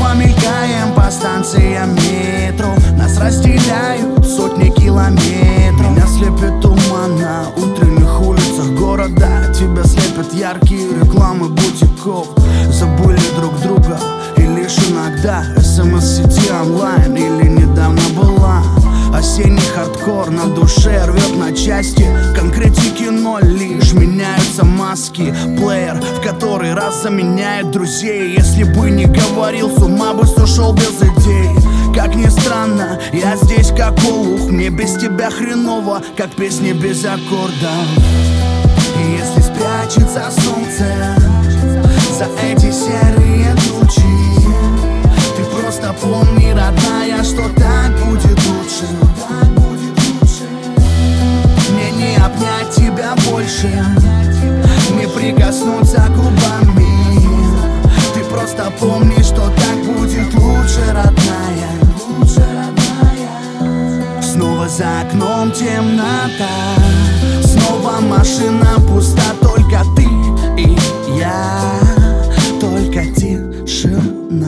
снова мелькаем по станциям метро. Нас разделяют сотни километров. Меня слепит туман на утренних улицах города. Тебя слепят яркие рекламы бутиков. Забыли друг друга и лишь иногда СМС-сети онлайн или недавно была. Осенний хардкор на душе рвет на части. Конкретики ноль, лишь меняются маски. Плеер в который раз заменяет друзей. Если бы не говорил, с ума бы сошел без идей. Как ни странно, я здесь как олух. Мне без тебя хреново, как песни без аккордов. И если спрячется солнце за эти серые тучи, ты просто помни, родная, что так будет лучше. Мне не обнять тебя больше, не прикоснуться губами. Ты просто помни, что так будет лучше, родная. Снова за окном темнота, снова машина пуста, только ты и я, только тишина.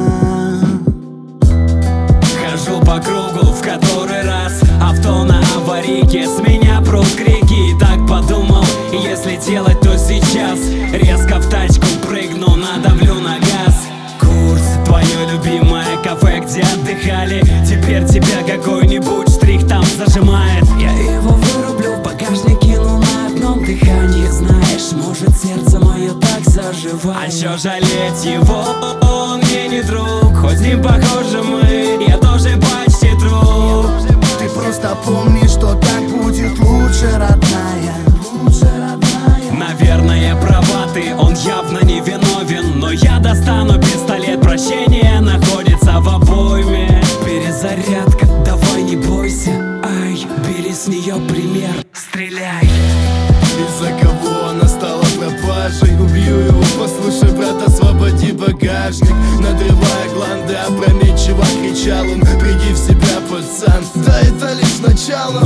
Хожу по кругу в который раз, авто на аварийке, с меня прут крики. И так подумал, если делать, то сейчас резко в тачку прыгну, надавлю на газ. Курс, твое любимое кафе, где отдыхали. Теперь тебя какой-нибудь штрих там зажимает. Я его вырублю в багажнике, но на одном дыхании. Знаешь, может сердце мое так заживает. А чё жалеть его, он мне не друг. Хоть с ним похожи мы, я тоже почти труп. Ты просто помни, что так будет лучше, родная. Наверное, права ты, он явно не виновен. Но я достану пистолет, прощение находится в обойме. Перезарядка, давай не бойся. Ай, бери с нее пример, стреляй. Из-за кого она стала пропажей? Убью его, послушай, брат, освободи багажник. Надрывая гланды, опрометчиво кричал он: приди в себя, пацан, да это лишь начало.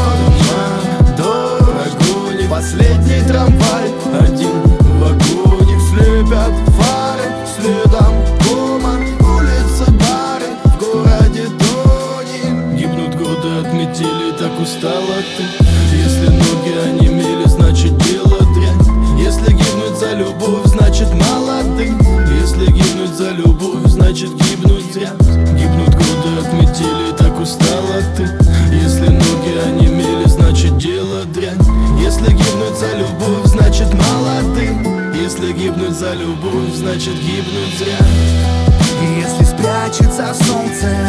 До Рагуни, последний трамвай, один в вагоне. Слепят фары, следом дома, улицы, бары, в городе тони. Гибнут годы, отметили, так устала ты. Если ноги онемели, значит дело дрянь. Если гибнуть за любовь, значит молодым. Если гибнуть за любовь, значит гибнуть зря. Гибнут годы, отметили, так устала ты. Если ноги онемели, значит дело дрянь. Если гибнуть за любовь, значит молодым. Если гибнуть за любовь, значит гибнуть зря. И если спрячется солнце